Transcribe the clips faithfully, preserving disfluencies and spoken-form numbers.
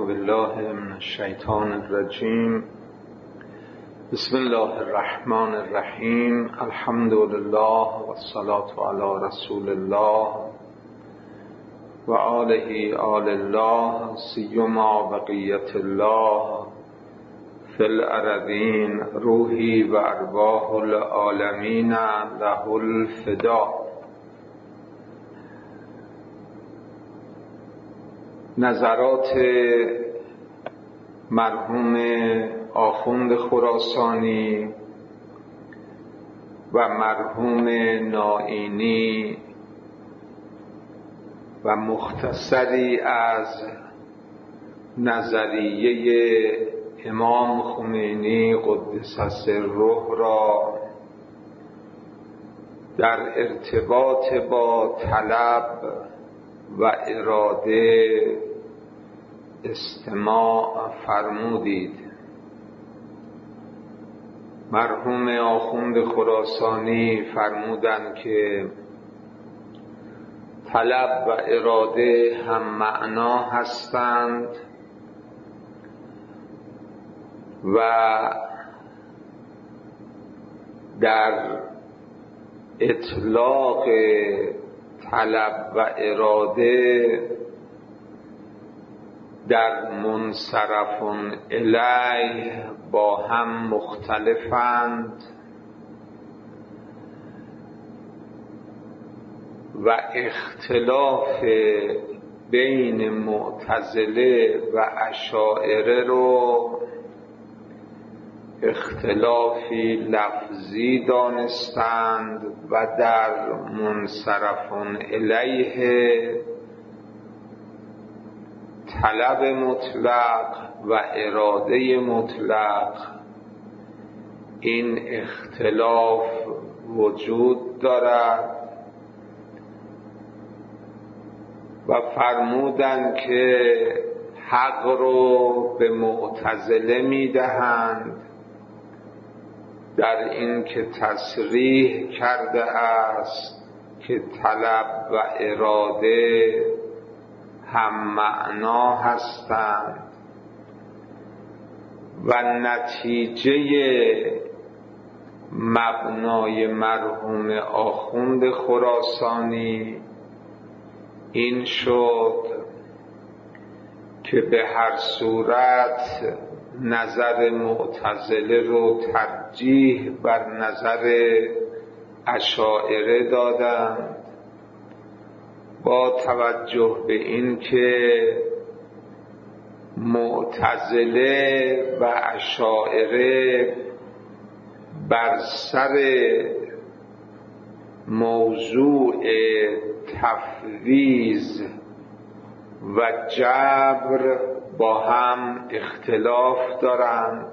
بالله من الشیطان الرجیم. بسم الله الرحمن الرحیم. الحمد لله و الصلاة علی رسول الله و آله آل الله سیما بقیت الله فی الارضین روحی و ارواح العالمین له الفدا. نظرات مرحوم آخوند خراسانی و مرحوم نائینی و مختصری از نظریه امام خمینی قدس سره را در ارتباط با طلب و اراده استماع فرمودید. مرحوم آخوند خراسانی فرمودند که طلب و اراده هم معنا هستند و در اطلاق طلب و اراده در منصرف الیه با هم مختلفند و اختلاف بین معتزله و اشاعره رو اختلافی لفظی دانستند و در منصرف الیه طلب مطلق و اراده مطلق این اختلاف وجود دارد و فرمودند که حق رو به معتزله میدهند در این که تصریح کرده است که طلب و اراده هم معنا هستند و نتیجه مبنای مرحوم آخوند خراسانی این شد که به هر صورت نظر معتزله رو ترجیح بر نظر اشاعره دادند با توجه به این که معتزله و اشاعره بر سر موضوع تفویض و جبر با هم اختلاف دارند.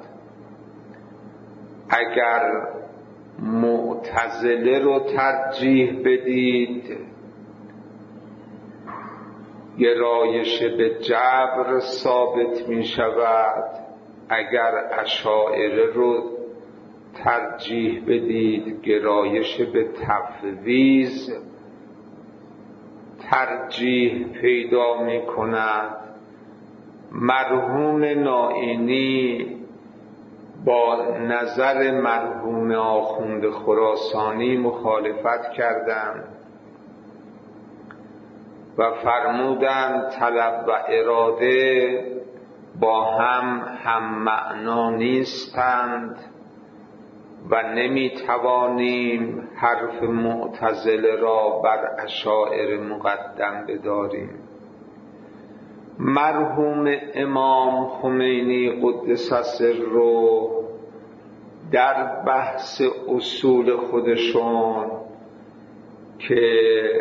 اگر معتزله رو ترجیح بدید گرایش به جبر ثابت می شود، اگر اشاعره رو ترجیح بدید گرایش به تفویض ترجیح پیدا می کند. مرحوم نائینی با نظر مرحوم آخوند خراسانی مخالفت کردند و فرمودند طلب و اراده با هم هم معنا نیستند و نمیتوانیم حرف معتزله را بر اشاعره مقدم بداریم. مرحوم امام خمینی قدس سره در بحث اصول خودشون که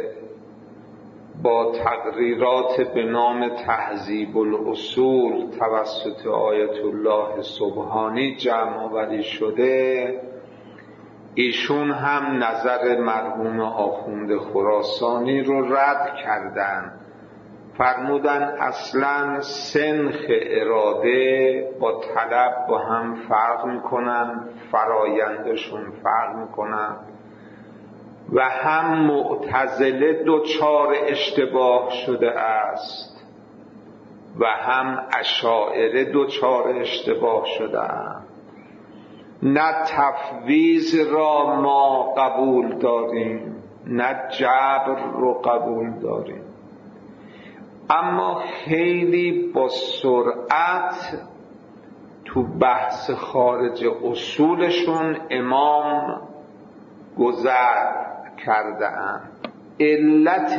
با تقریرات به نام تهذیب الاصول توسط آیت الله سبحانی جمع آوری شده، ایشون هم نظر مرحوم آخوند خراسانی رو رد کردند. فرمودن اصلا سنخ اراده با طلب با هم فرق میکنن، فرایندشون فرق میکنن و هم معتزله دوچار اشتباه شده است و هم اشاعره دوچار اشتباه شدند. نه تفویض را ما قبول داریم نه جبر رو قبول داریم، اما خیلی با سرعت تو بحث خارج اصولشون امام گذر کرده‌اند. علت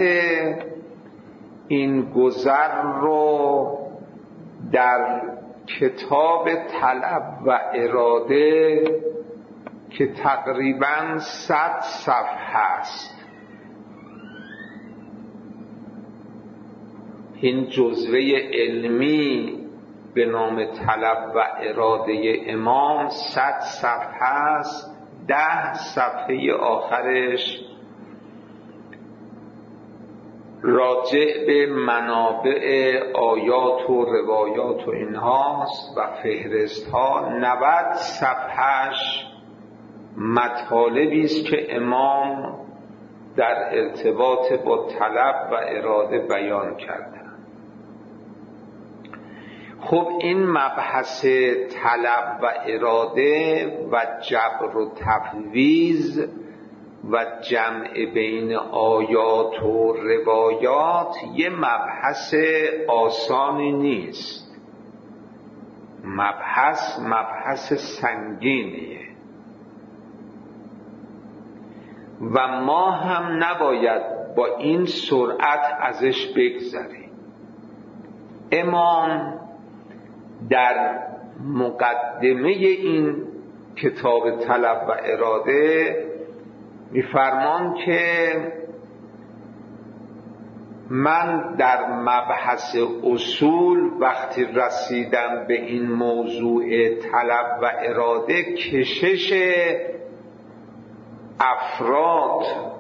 این گذر رو در کتاب طلب و اراده که تقریباً صد صفحه است، این جزوه علمی به نام طلب و اراده امام صد صفحه است. ده صفحه آخرش راجع به منابع آیات و روایات و اینهاست و فهرست ها. نود صفحهش مطالبی است که امام در ارتباط با طلب و اراده بیان کرده. خب این مبحث طلب و اراده و جبر و تفویض و جمع بین آیات و روایات یه مبحث آسانی نیست. مبحث مبحث سنگینیه و ما هم نباید با این سرعت ازش بگذریم. امام در مقدمه این کتاب طلب و اراده میفرمان که من در مبحث اصول وقتی رسیدم به این موضوع طلب و اراده، کشش افراد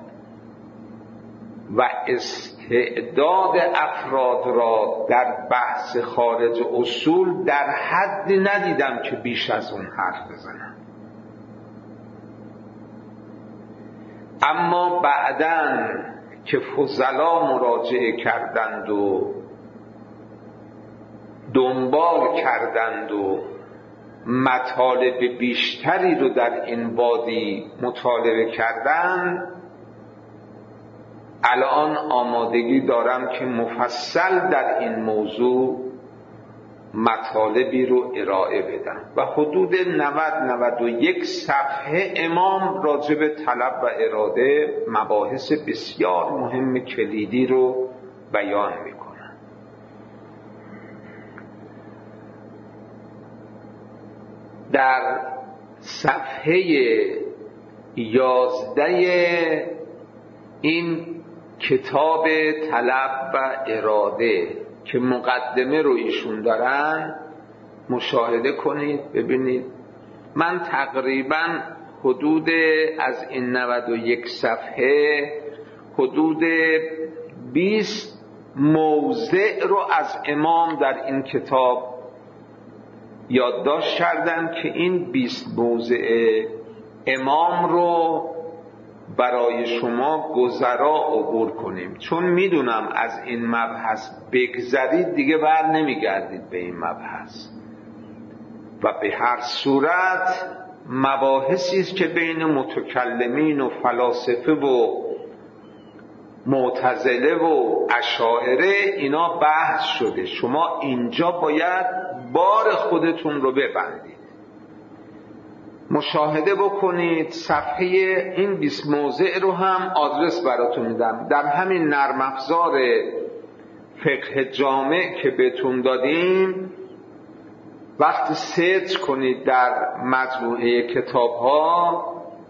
و استعداد افراد را در بحث خارج اصول در حدی ندیدم که بیش از اون حرف بزنم. اما بعداً که فضلا مراجعه کردند و دنبال کردند و مطالب بیشتری رو در این وادی مطالعه کردند، الان آمادگی دارم که مفصل در این موضوع مطالبی رو ارائه بدم و حدود نود نود و یک صفحه امام راجع به طلب و اراده مباحث بسیار مهم کلیدی رو بیان میکنن. در صفحه یازده این کتاب طلب و اراده که مقدمه رو ایشون دارن مشاهده کنید، ببینید. من تقریبا حدود از این نود و یک صفحه حدود بیست موضع رو از امام در این کتاب یادداشت کردم که این بیست موضع امام رو برای شما گذرا عبور کنیم، چون میدونم از این مبحث بگذرید دیگه بر نمیگردید به این مبحث و به هر صورت مباحثی است که بین متکلمین و فلاسفه و معتزله و اشاعره اینا بحث شده. شما اینجا باید بار خودتون رو ببندید، مشاهده بکنید. صفحه این بیست موضع رو هم آدرس براتون میدم در همین نرم افزار فقه جامع که بهتون دادیم. وقتی سرچ کنید در مجموعه کتاب ها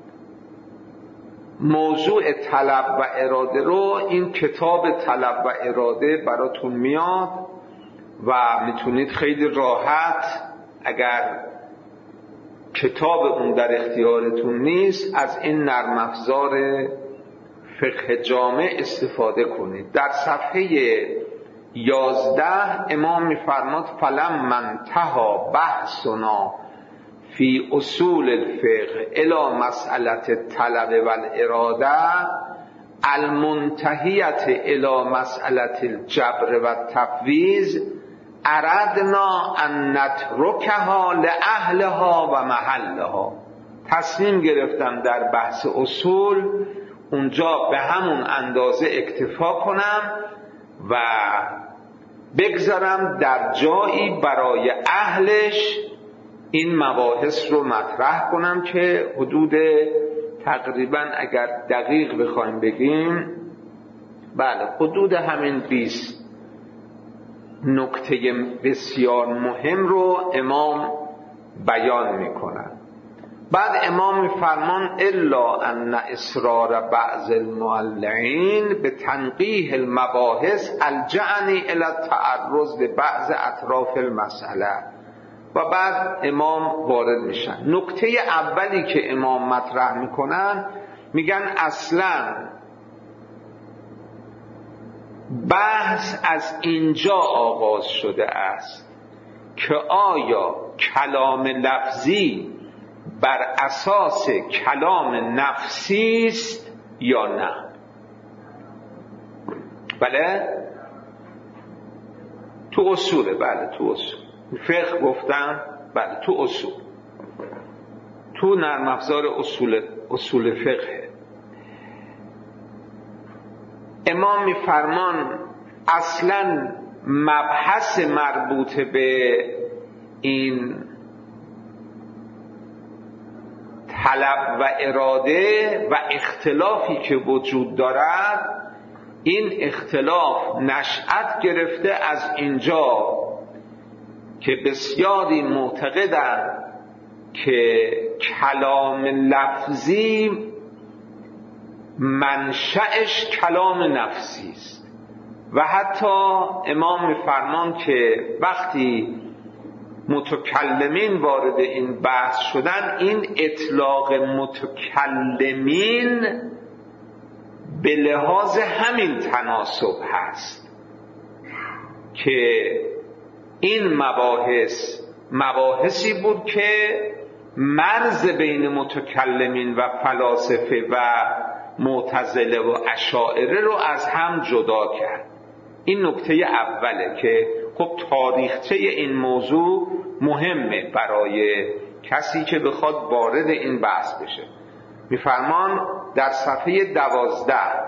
موضوع طلب و اراده رو، این کتاب طلب و اراده براتون میاد و میتونید خیلی راحت، اگر کتاب اون در اختیارتون نیست، از این نرم افزار فقه جامع استفاده کنید. در صفحه یازده امام میفرماد فلم من تها بحثنا فی اصول الفقه الی مسئله طلب و الاراده المنتهیت الی مسئله الجبر و تفویض اردنا ان نترکها لاهلها و محلها. تصمیم گرفتم در بحث اصول اونجا به همون اندازه اکتفا کنم و بگذارم در جایی برای اهلش این مباحث رو مطرح کنم که حدود تقریبا اگر دقیق بخوایم بگیم بله حدود همین بیست نکته بسیار مهم رو امام بیان میکنن. بعد امام میفرمان الا ان اصرار بعض المولعین به تنقیح المباحث الجعنی الی التعرض به بعض اطراف المسئله. و بعد امام وارد میشن. نکته اولی که امام مطرح میکنن میگن اصلا بحث از اینجا آغاز شده است که آیا کلام لفظی بر اساس کلام نفسی است یا نه. بله تو اصوله، بله تو اصول فقه گفتم، بله تو اصول تو نرم افزار اصول اصول فقه. امام میفرمان اصلا مبحث مربوط به این طلب و اراده و اختلافی که وجود دارد، این اختلاف نشأت گرفته از اینجا که بسیاری معتقدند که کلام لفظی منشأش کلام نفسی است. و حتی امام میفرمان که وقتی متکلمین وارد این بحث شدن، این اطلاق متکلمین به لحاظ همین تناسب هست که این مباحث مباحثی بود که مرز بین متکلمین و فلاسفه و معتزله و اشاعره رو از هم جدا کرد. این نکته اوله که خب تاریخچه این موضوع مهمه برای کسی که بخواد وارد این بحث بشه. میفرمان در صفحه دوازده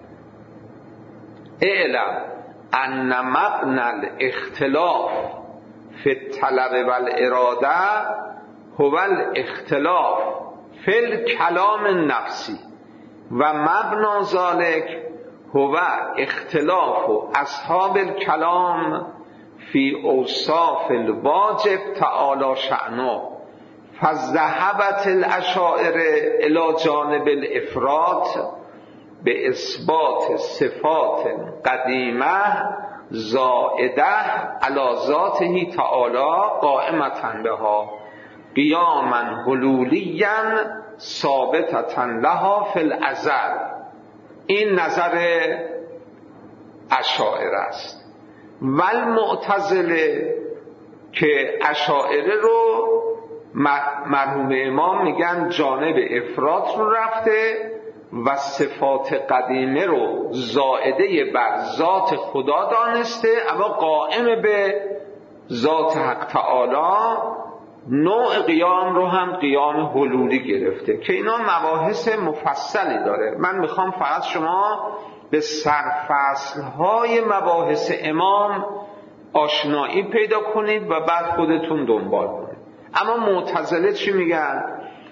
اعلم ان مبنى الاختلاف فی الطلب والاراده هو الاختلاف فی الکلام النفسی و مبنى ذلك هو اختلاف اصحاب الکلام فی اوصاف الواجب تعالی شأنه فذهبت الاشاعره الی جانب الافراط به اثبات صفات قدیمه زائده علی ذاته تعالی قائمة بها قیاما حلولیا ثابتة لها فی الازل. این نظر اشاعره است. والمعتزله که اشاعره رو مرحوم امام میگن جانب افراط رو رفته و صفات قدیمه رو زائده بر ذات خدا دانسته، اما قائم به ذات حق تعالی. نوع قیام رو هم قیام حلولی گرفته که اینا مباحث مفصلی داره. من میخوام فقط شما به سرفصل‌های مباحث امام آشنایی پیدا کنید و بعد خودتون دنبال کنید. اما معتزله چی میگن؟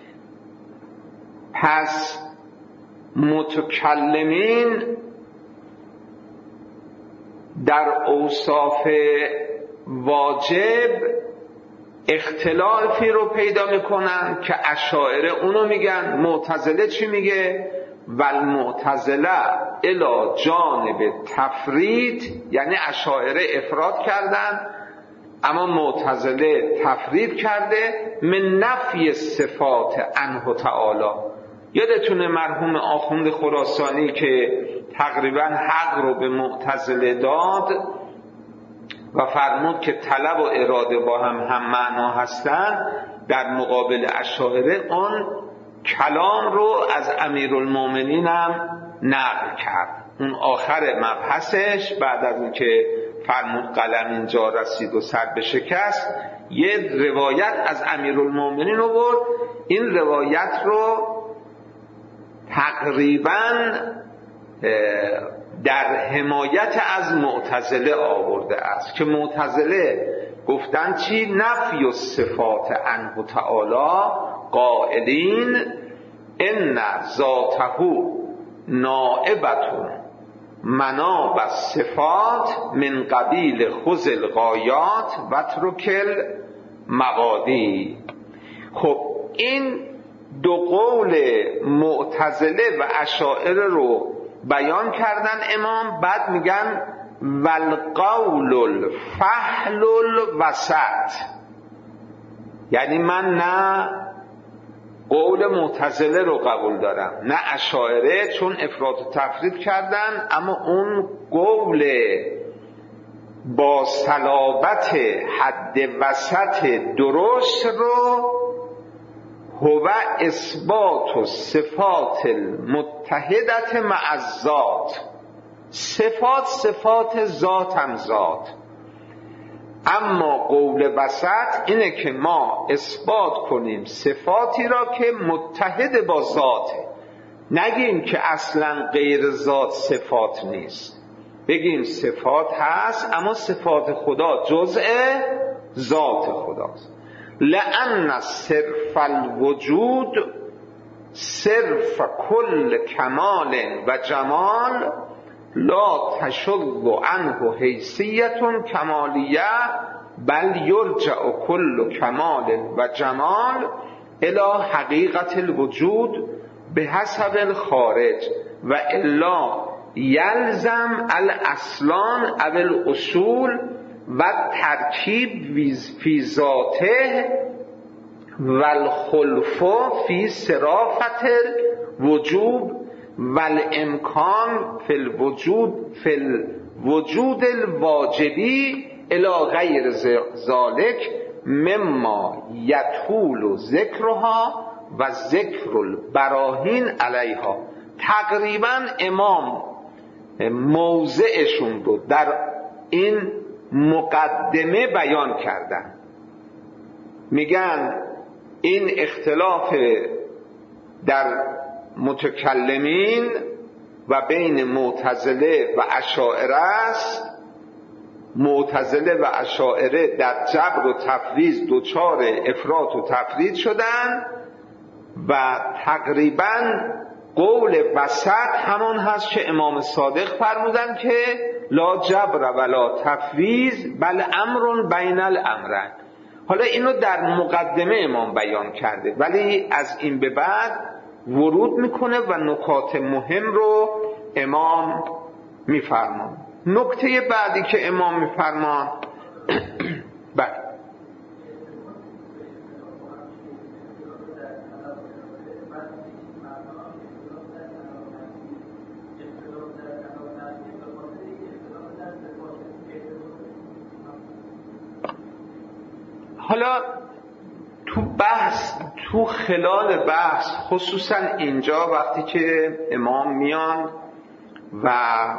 پس متکلمین در اوصاف واجب اختلافی رو پیدا میکنن که اشاعره اونو میگن. معتزله چی میگه؟ والمعتزله الی جانب تفرید، یعنی اشاعره افراد کردن اما معتزله تفرید کرده من نفی صفات عنه تعالی. یادتونه مرحوم آخوند خراسانی که تقریبا حق رو به معتزله داد و فرمود که طلب و اراده با هم هم معنا هستن، در مقابل اشاعره اون کلام رو از امیرالمومنین هم نقل کرد. اون آخر مبحثش بعد از اینکه فرمود قلم اینجا رسید و سر به شکست، یه روایت از امیرالمومنین آورد. این روایت رو تقریباً در حمایت از معتزله آورده است که معتزله گفتن چی؟ نفی الصفات عنه تعالی قائلین ان ذاته نائبة مناب الصفات من قبیل خذ الغایات و ترک المبادی. خب این دو قول معتزله و اشاعره رو بیان کردن امام، بعد میگن والقول الفحل الوسط. یعنی من نه قول معتزله رو قبول دارم نه اشاعره، چون افراط و تفرید کردن، اما اون قول با صلابت حد وسط درست رو هو اثبات و صفات المتحدت مع الذات. صفات صفات ذات هم ذات، اما قول وسط اینه که ما اثبات کنیم صفاتی را که متحد با ذاته، نگیم که اصلا غیر ذات صفات نیست، بگیم صفات هست اما صفات خدا جزء ذات خداست. لأن صرف الوجود صرف کل کمال و جمال لا تشل عنه حیثیت کمالیه بل یرجع کل کمال و جمال الی حقیقت الوجود به حسب الخارج و الا یلزم الاصلان او الاصول و ترکیب فی ذاته و الخلف فی صرافت الوجوب و الامکان فی الوجود فی الوجود الواجبی الی غیر ذالک مما یطول ذکرها و ذکر البراهین علیها. تقریبا امام موضعشون رو در این مقدمه بیان کردن. میگن این اختلاف در متکلمین و بین معتزله و اشاعره است. معتزله و اشاعره در جبر و تفویض دوچار افراط و تفرید شدن و تقریبا قول وسط همون هست که امام صادق فرمودن که لا جبر ولا تفویض بل امر بین الامرین. حالا اینو در مقدمه امام بیان کرده، ولی از این به بعد ورود میکنه و نکات مهم رو امام میفرمان. نکته بعدی که امام میفرمان بله حالا تو بحث تو خلال بحث خصوصا اینجا وقتی که امام میان و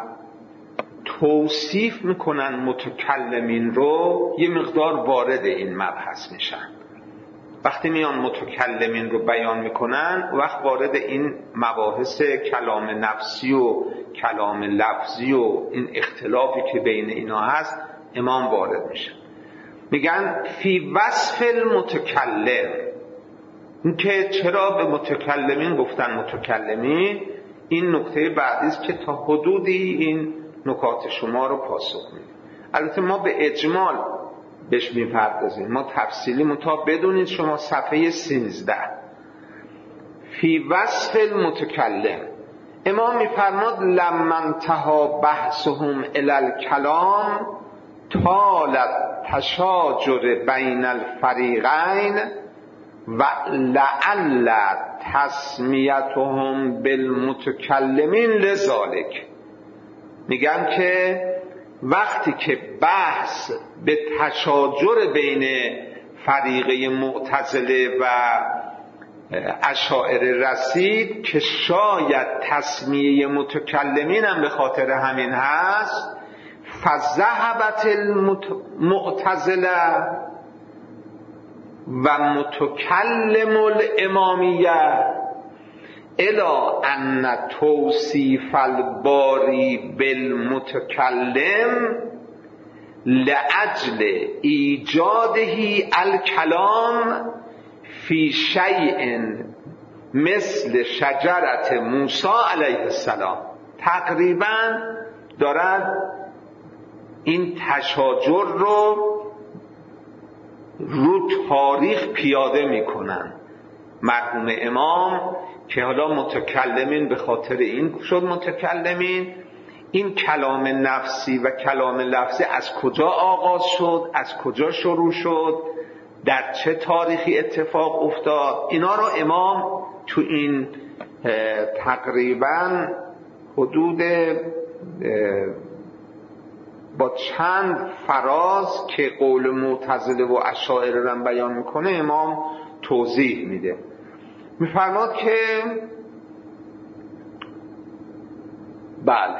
توصیف میکنن متکلمین رو، یه مقدار وارد این مبحث میشن. وقتی میان متکلمین رو بیان میکنن وقت وارد این مباحث کلام نفسی و کلام لفظی و این اختلافی که بین اینا هست امام وارد میشن. میگن فی وصف المتکلم، این که چرا به متکلمین گفتن متکلمین، این نکته بعدی است که تا حدودی این نکات شما رو پاسخ میده. البته ما به اجمال بهش میپردازیم، ما تفصیلی متا بدونید شما صفحه سیزده فی وصف المتکلم امام میفرماد لما انتهى بحثهم الی الکلام طالت تشاجر بین الفریقین و لعل تسمیتهم بالمتکلمین لذالک. میگن که وقتی که بحث به تشاجر بین فریقه معتزله و اشاعره رسید که شاید تسمیه متکلمین هم به خاطر همین هست، فذهبت المعتزله و متکلم الامامیه الی ان توصیف الباری بالمتکلم لأجل ایجاده الکلام فی شیء مثل شجرت موسی علیه السلام. تقریبا دارد این تشاجر رو رو تاریخ پیاده میکنن. مرحوم امام که حالا متکلمین به خاطر این شد متکلمین، این کلام نفسی و کلام لفظی از کجا آغاز شد، از کجا شروع شد، در چه تاریخی اتفاق افتاد، اینا رو امام تو این تقریبا حدود با چند فراز که قول معتزله و اشاعره رو بیان میکنه امام توضیح میده. میفرماد که بله،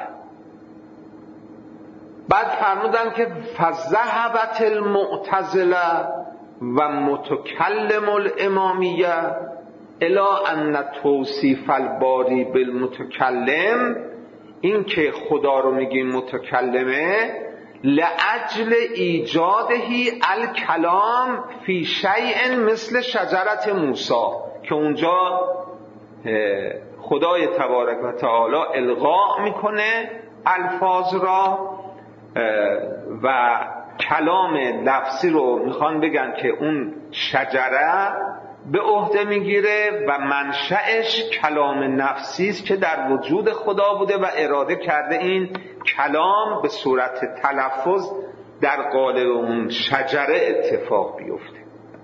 بعد فرمودن که فذهبت المعتزله و متکلم الامامیه الی ان توصیف الباری بالمتکلم، این که خدا رو میگیم متکلمه، لأجل ایجاده الکلام فی شیء مثل شجرت موسی، که اونجا خدای تبارک و تعالی القا میکنه الفاظ را و کلام لفظی رو میخوان بگن که اون شجره به عهده میگیره و منشأش کلام نفسی است که در وجود خدا بوده و اراده کرده این کلام به صورت تلفظ در قالب اون شجره اتفاق بیفته.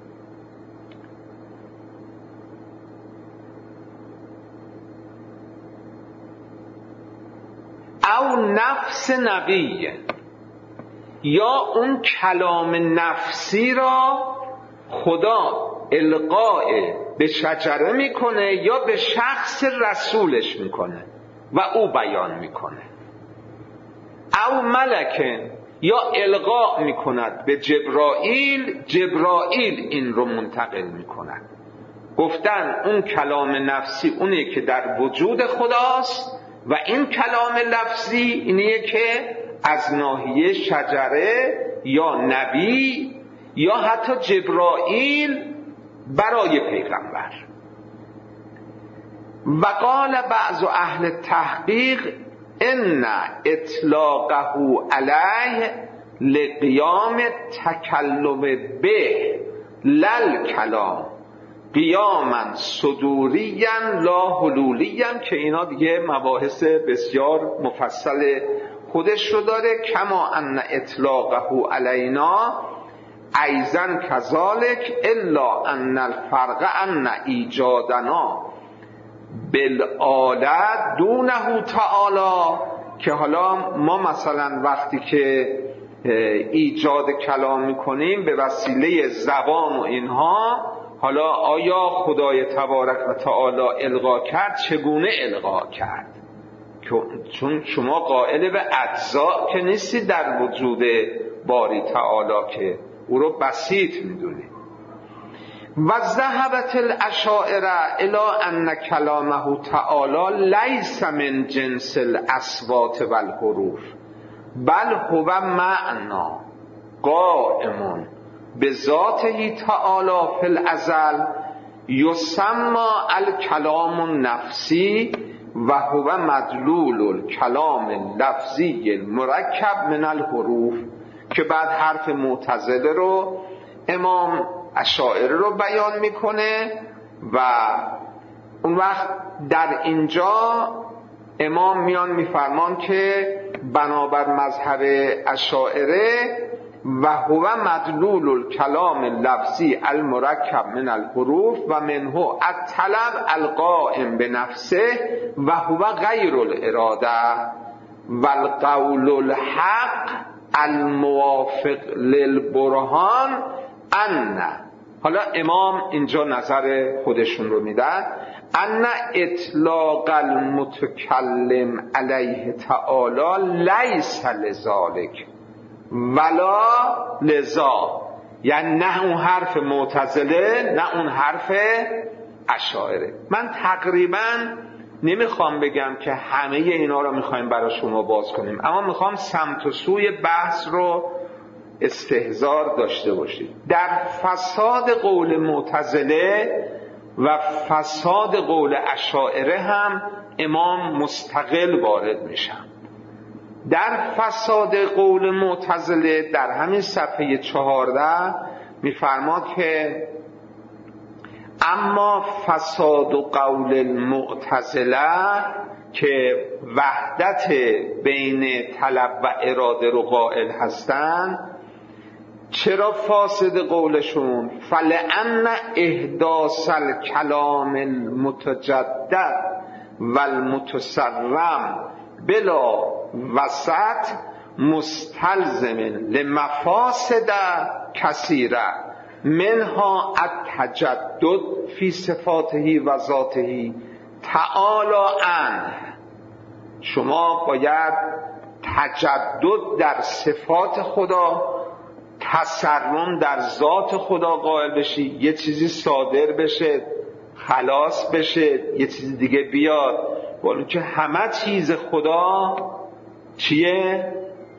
او نفس نبیه، یا اون کلام نفسی را خدا القاء به شجره میکنه یا به شخص رسولش میکنه و او بیان میکنه. او ملکن، یا القاء میکند به جبرائیل، جبرائیل این رو منتقل میکند. گفتن اون کلام نفسی اونه که در وجود خداست و این کلام لفظی اینیه که از ناحیه شجره یا نبی یا حتی جبرائیل برای پیغمبر. و قال بعض اهل تحقیق ان اطلاقه علیه لقیام تکلم به لل کلام قیاما صدوریا لا حلولیا، که اینا دیگه مباحث بسیار مفصل خودش رو داره. کما ان اطلاقه علینا ایضا کذالک الا ان الفرق ان ایجادنا بالآلة دونه تعالی، که حالا ما مثلا وقتی که ایجاد کلام میکنیم به وسیله زبان و اینها، حالا آیا خدای تبارک و تعالی القا کرد؟ چگونه القا کرد؟ چون شما قائل به اجزا که نیستی در وجود باری تعالی که او رو بسیط میدونی. و ذهبت الاشاعره الی ان کلامه تعالی لیس من جنس الاصوات و الحروف بل هو معنا قائم بذاته تعالی فی الازل یسمى الکلام النفسی و هو مدلول الکلام اللفظی المرکب من الحروف، که بعد حرف معتزله رو امام اشاعره رو بیان میکنه و اون وقت در اینجا امام میان میفرمان که بنابر مذهب اشاعره و هو مدلول الکلام اللفظی المرکب من الحروف و منه الطلب القائم بنفسه و هو غیر الاراده و القول الحق الموافق للبرهان ان. حالا امام اینجا نظر خودشون رو میدن، ان اطلاق المتکلم علیه تعالی لیس لذالک ولا لذا، یعنی نه اون حرف معتزله نه اون حرف اشاعره. من تقریبا نمیخوام بگم که همه اینا رو میخوایم برای شما باز کنیم، اما میخوام سمت و سوی بحث رو استحضار داشته باشید. در فساد قول معتزله و فساد قول اشاعره هم امام مستقل وارد میشن. در فساد قول معتزله در همین صفحه چهارده میفرماد که اما فساد و قول المعتزله که وحدت بین طلب و اراده رو قائل هستند، چرا فاسد قولشون؟ فلأن احداث الکلام المتجدد والمتسرم بلا وسط مستلزم لمفاسد کثیره منها التجدد فی صفاته و ذاته تعالی عنه. شما باید تجدد در صفات خدا، تسرم در ذات خدا قائل بشی، یه چیزی صادر بشه خلاص بشه یه چیز دیگه بیاد، ولی که همه چیز خدا چیه؟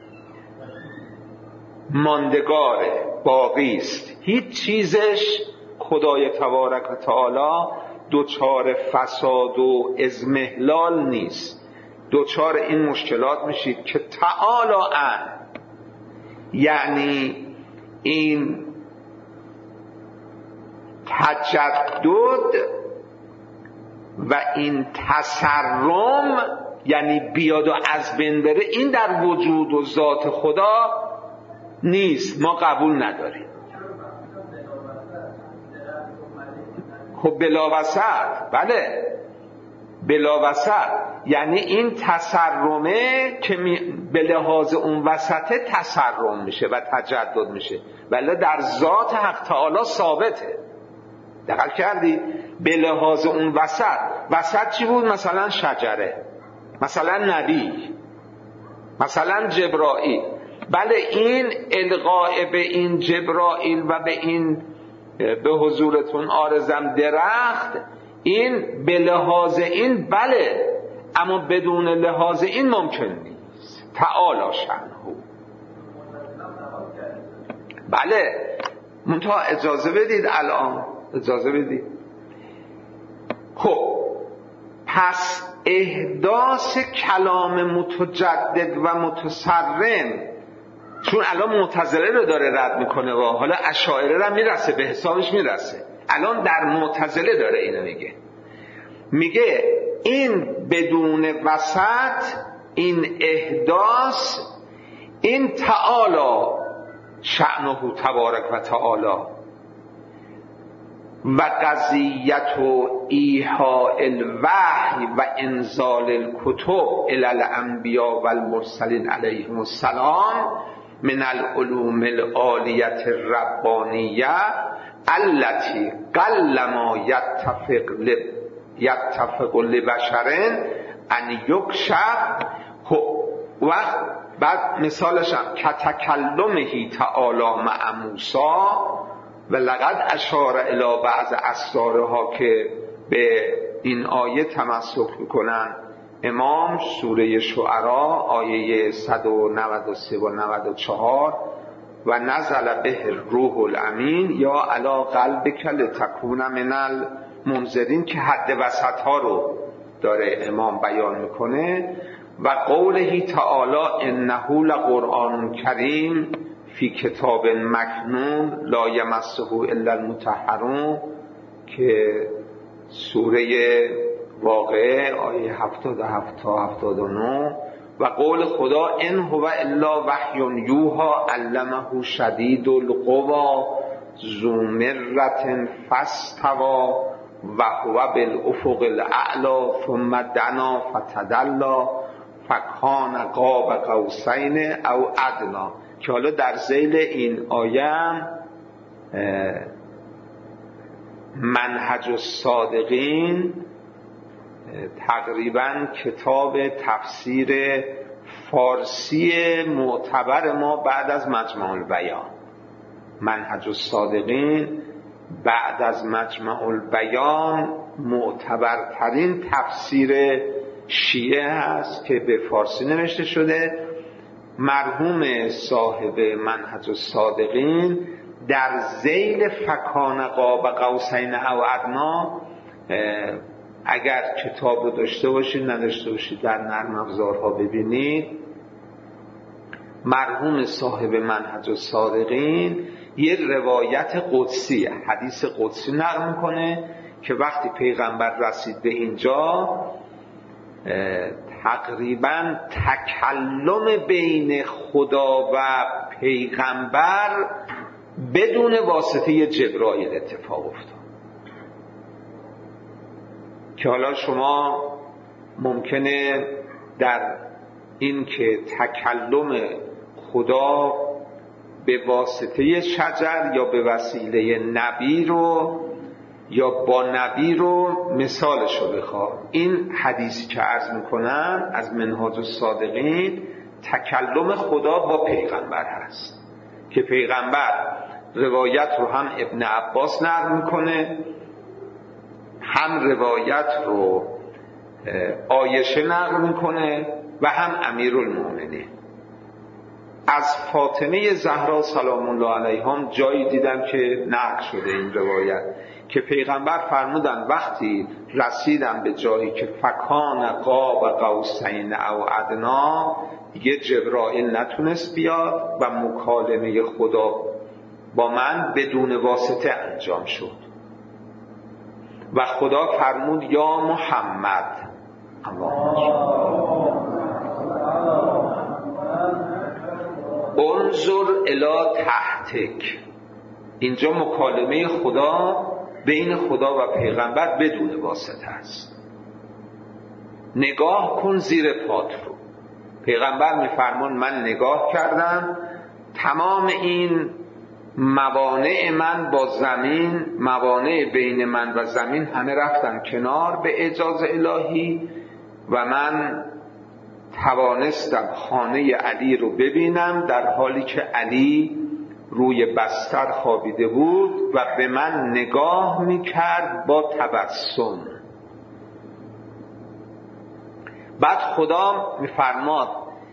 ماندگاره، باقی است، هیچ چیزش خدای تبارک و تعالی دوچار فساد و اضمحلال نیست. دوچار این مشکلات میشید که تعالی عنه، یعنی این تجدد و این تسرم، یعنی بیاد و از بین بره، این در وجود و ذات خدا نیست، ما قبول نداریم. خب بلاوسط، بله بلاوسط، یعنی این تسرمه که به لحاظ اون وسطه تسرم میشه و تجدد میشه، ولی در ذات حق تعالی ثابته. دقت کردی؟ به لحاظ اون وسط، وسط چی بود؟ مثلا شجره، مثلا نبی، مثلا جبرائیل. بله این القاء به این جبرائیل و به این به حضورتون آرزم درخت، این به لحاظ این بله، اما بدون لحاظ این ممکن نیست. تعالی شأنه. بله منتها اجازه بدید، الان اجازه بدید. خب پس احداث کلام متجدد و متسرم، چون الان معتزله رو داره رد میکنه و حالا اشاعره رو میرسه، به حسابش میرسه، الان در معتزله داره اینو میگه، میگه این بدون وسط، این احداث، این تعالی شأنه تبارک و تعالی و قضیت و ایحاء الوحی و انزال الکتب الی الانبیاء و المرسلین علیهم السلام من العلوم العالیة الربانیه التي قل ما یتفق یتفق لبشر ان یکشف. و بعد مثالش هم کتکلمه تعالی مع موسی و لقد اشار الی بعض اسرارها که به این آیه تمسک میکنن. امام سوره شعراء آیه صد و نود و سه و نود و چهار و نزل به الروح الامین یا علی قلبک لتکون من المنذرین که حد وسط ها رو داره امام بیان میکنه. و قوله تعالی انه لقرآن کریم فی کتاب مکنون لا یمسه الا المطهرون که سوره واقعه آیه هفتاد و هفت تا هفتاد و نه. و قول خدا ان هو الا وحی یوحی علمه شدید القوی ذو مرة فاستوی و هو بالافق الاعلی ثم دنا فتدلی فکان قاب قوسین او ادنی. که حالا در ذیل این آیه منهج الصادقین تقریبا کتاب تفسیر فارسی معتبر ما بعد از مجمع البیان. منهج الصادقین بعد از مجمع البیان معتبرترین تفسیر شیعه هست که به فارسی نوشته شده. مرحوم صاحب منهج الصادقین در ذیل فکان قاب قوسین او ادنا، اگر کتاب رو داشته باشید نداشته باشید در نرم افزارها ببینید، مرحوم صاحب منهج الصادقین یه روایت قدسی، حدیث قدسی نقل میکنه که وقتی پیغمبر رسید به اینجا تقریبا تکلم بین خدا و پیغمبر بدون واسطه جبرائیل اتفاق افتاد، که حالا شما ممکنه در این که تکلم خدا به واسطه شجر یا به وسیله نبی رو یا با نبی رو مثالش رو بخواد. این حدیثی که عرض میکنن از منهاج الصادقین تکلم خدا با پیغمبر هست که پیغمبر روایت رو هم ابن عباس نقل میکنه، هم روایت رو عایشه نقل میکنه و هم امیرالمومنین. از فاطمه زهرا سلام الله علیها جایی دیدم که نقل شده این روایت که پیغمبر فرمودن وقتی رسیدم به جایی که فکان قاب قوسین او ادنا، دیگه جبرائیل نتونست بیاد و مکالمه خدا با من بدون واسطه انجام شد و خدا فرمود یا محمد انظر الی تحتک. اینجا مکالمه خدا بین خدا و پیغمبر بدون واسطه است. نگاه کن زیر پات رو. پیغمبر میفرمان من نگاه کردم، تمام این موانع من با زمین، موانع بین من و زمین همه رفتن کنار به اجازه الهی و من توانستم خانه علی رو ببینم در حالی که علی روی بستر خوابیده بود و به من نگاه میکرد با تبسم. بعد خدا میفرماد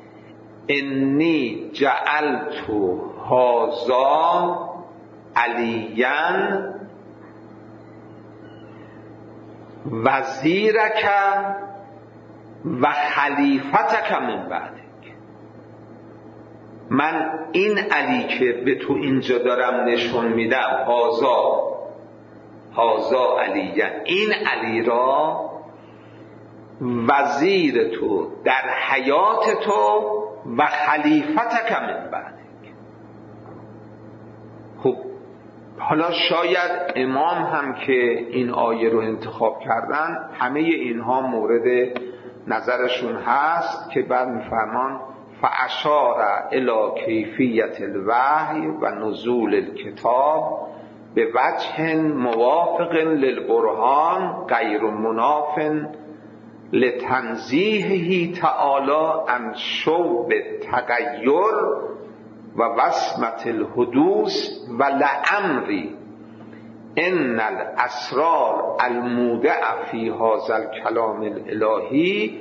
انی جعلت هذا علیاً وزیرک و خلیفتک من بعدک. من این علی که به تو اینجا دارم نشون میدم، هازا هازا علیاً، این علی را وزیر تو در حیات تو و خلیفتک من بعدک. خب حالا شاید امام هم که این آیه رو انتخاب کردن همه اینها مورد نظرشون هست که بعد میفرمان فاشار الی کیفیت الوحی و نزول الکتاب به وجه موافق للبرهان غیر مناف لتنزیهه تعالی عن شوب تغییر و وسمت الحدوث و لعمری ان الاسرار المودع فی هذا الکلام الالهی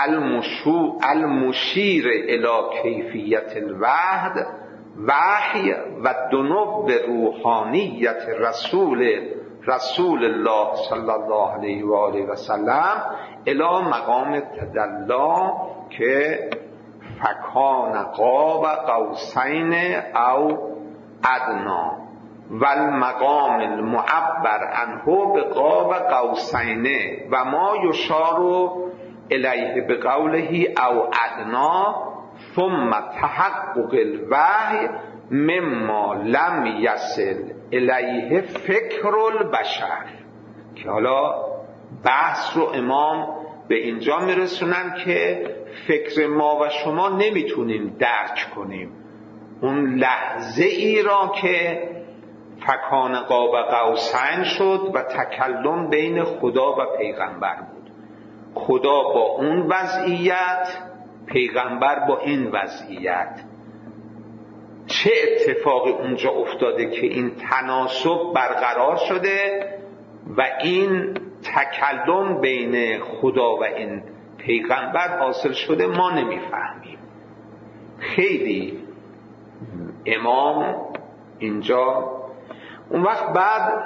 المشیر الی کیفیت الوحد وحی و دنو روحانیت رسول رسول الله صلی الله علیه و آله و سلم الی مقام تدلا که فکان قاب قوسین او ادنا و المقام المعبر عنه به قاب قوسین و ما یشار الیه به قوله او ادنا ثم تحقق الوحی مما لم یصل الیه فکر البشر. که حالا بحث رو امام به اینجا میرسونن که فکر ما و شما نمیتونیم درک کنیم اون لحظه ای را که فکان قاب قوسین شد و تکلم بین خدا و پیغمبر بود. خدا با اون وضعیت، پیغمبر با این وضعیت چه اتفاقی اونجا افتاده که این تناسب برقرار شده و این تکلم بین خدا و این پیغمبر حاصل شده ما نمیفهمیم. خیلی امام اینجا اون وقت بعد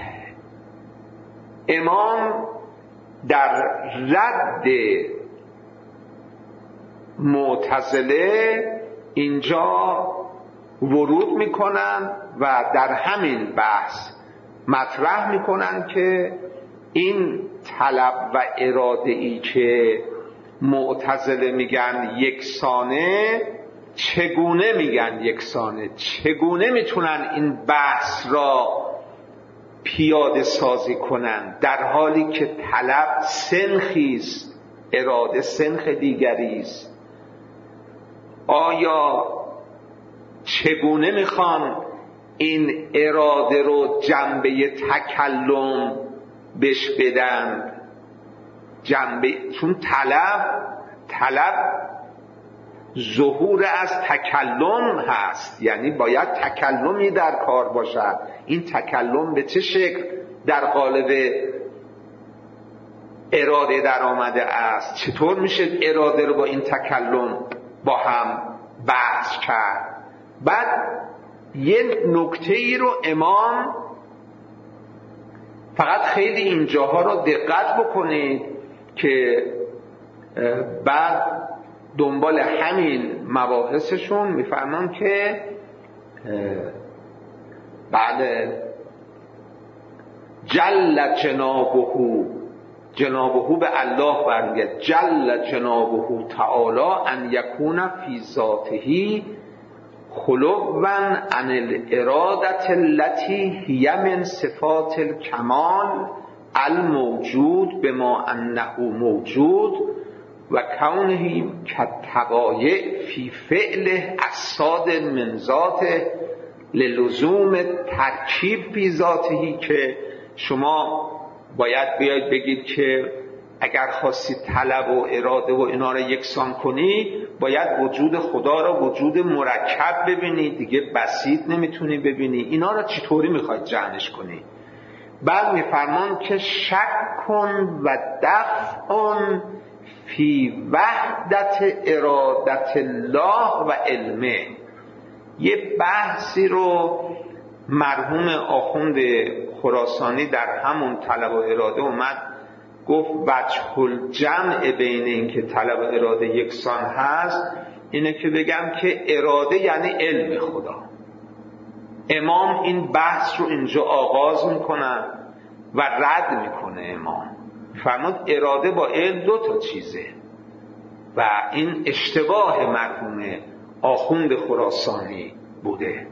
امام در رد معتزله اینجا ورود میکنن و در همین بحث مطرح میکنن که این طلب و اراده ای که معتزله میگن یکسانه، چگونه میگن یکسانه؟ چگونه میتونن این بحث را پیاده سازی کنن در حالی که طلب سنخیست، اراده سنخ دیگریست؟ آیا چگونه میخوان این اراده رو جنبه تکلم بهش بدن؟ جنبه، چون طلب طلب ظهور از تکلم هست، یعنی باید تکلمی در کار باشد. این تکلم به چه شکل در قالب اراده در آمده است؟ چطور میشه اراده رو با این تکلم با هم بحث کرد؟ بعد یه نکته ای رو امام، فقط خیلی اینجاها رو دقت بکنید که بعد دنبال همین مباحثشون میفهمن که بعد جل جنابه، جنابه به الله برمیگرد، جل جنابه تعالی ان یکون فی ذاته خلوا عن الارادة التي هي من صفات الکمال الموجود بما انه موجود و کونه کالطبایع فی فعله الصادر من ذاته للزوم ترکیب فی ذاته، که شما باید بیاید بگید که اگر خواستی طلب و اراده و اینا رو یکسان کنی باید وجود خدا رو وجود مرکب ببینی، دیگه بسیط نمیتونی ببینی. اینا رو چطوری میخواید جمعش کنی؟ بعد میفرمان که شک کن و دفع فی وحدت ارادت الله و علمه. یه بحثی رو مرحوم آخوند خراسانی در همون طلب و اراده اومد گفت وجه الجمع بین این که طلب و اراده یکسان هست اینه که بگم که اراده یعنی علم خدا. امام این بحث رو اینجا آغاز میکنه و رد میکنه. امام فرمود اراده با علم دو تا چیزه و این اشتباه مرحوم آخوند خراسانی بوده.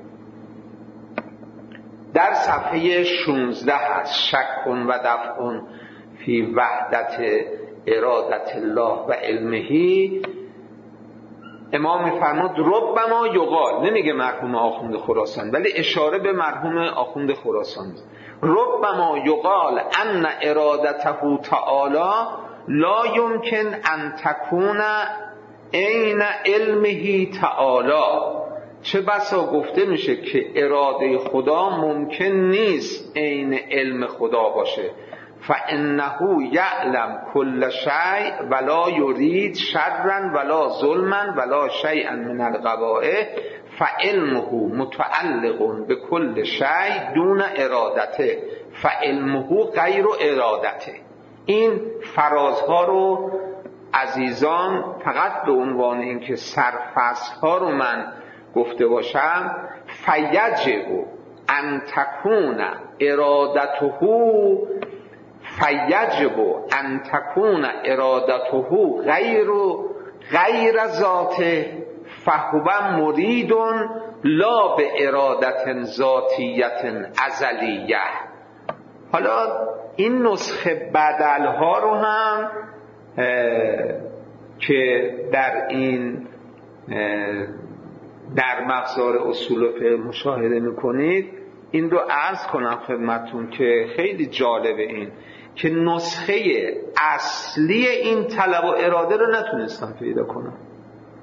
در صفحه شانزده هست شک کن و دفع فی وحدت ارادت الله و علمه. امام میفرماد ربما یقال، نمیگه مرحوم آخوند خراسان ولی اشاره به مرحوم آخوند خراسان، ربما یقال ان ارادته تعالی لا یمکن ان تکون عین علمه تعالی. چه بسا گفته میشه که اراده خدا ممکن نیست عین علم خدا باشه. فانه یعلم کل شیء ولا یرید شرا ولا ظلما ولا شیئا من القبائح فعلمه متعلق بكل شیء دون ارادته فعلمه غیر ارادته. این فرازها رو عزیزان فقط به عنوان اینکه سرفصل‌ها رو من گفته باشم، فیجب ان تکون ارادته فیجب ان تکون ارادته غیر غیر ذاته فهو مرید لا به ارادت ذاتیت ازلیه. حالا این نسخه بدل ها رو هم که در این در مقصار اصول فقه مشاهده میکنید، این رو عرض کنم خدمتون که خیلی جالبه این که نسخه اصلی این طلب و اراده رو نتونستم پیدا کنم.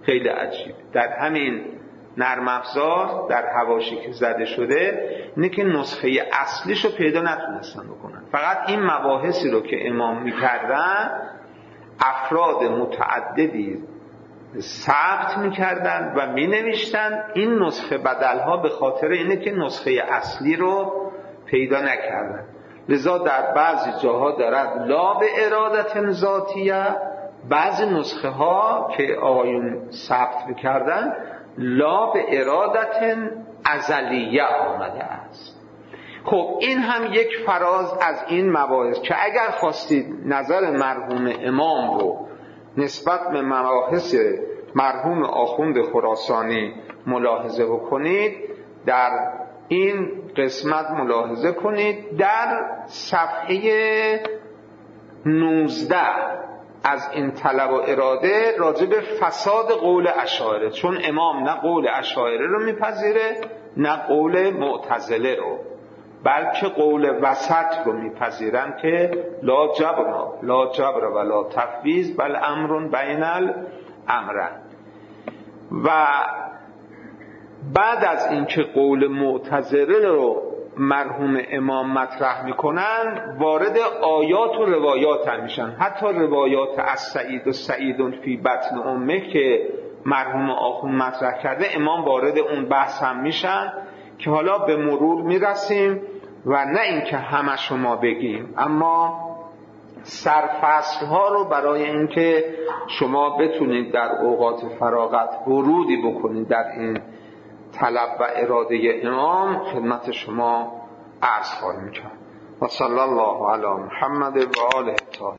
خیلی عجیب در همین نرم افزار در حواشی که زده شده اینه که نسخه اصلیش رو پیدا نتونستن بکنن. فقط این مباحثی رو که امام میکردن افراد متعددی ثبت میکردن و مینوشتن. این نسخه بدلها به خاطر اینه که نسخه اصلی رو پیدا نکردن، لذا در بعضی جاها دارد لا به ارادت ذاتیه، بعضی نسخه ها که آقایون ثبت میکردن لا به ارادت ازلیه آمده است. خب این هم یک فراز از این مباحث که اگر خواستید نظر مرحوم امام رو نسبت به مباحث مرحوم آخوند خراسانی ملاحظه بکنید، در این قسمت ملاحظه کنید در صفحه نوزده از این طلب و اراده راجع به فساد قول اشاعره، چون امام نه قول اشاعره رو میپذیره نه قول معتزله رو، بلکه قول وسط رو میپذیرن که لا جبر لا جبر ولا تفویض بل امر بین الامرین. و بعد از اینکه قول معتزله رو مرحوم امام مطرح میکنن وارد آیات و روایات هم میشن. حتی روایات از سعید و سعیدون فی بطن امه که مرحوم آخوند مطرح کرده امام وارد اون بحث هم میشن که حالا به مرور میرسیم و نه اینکه همه شما بگیم، اما سرفصل ها رو برای اینکه شما بتونید در اوقات فراغت ورودی بکنید در این طلب و اراده امام خدمت شما عرض خواهیم کرد. و صلی الله علی محمد و آله الطاهرین.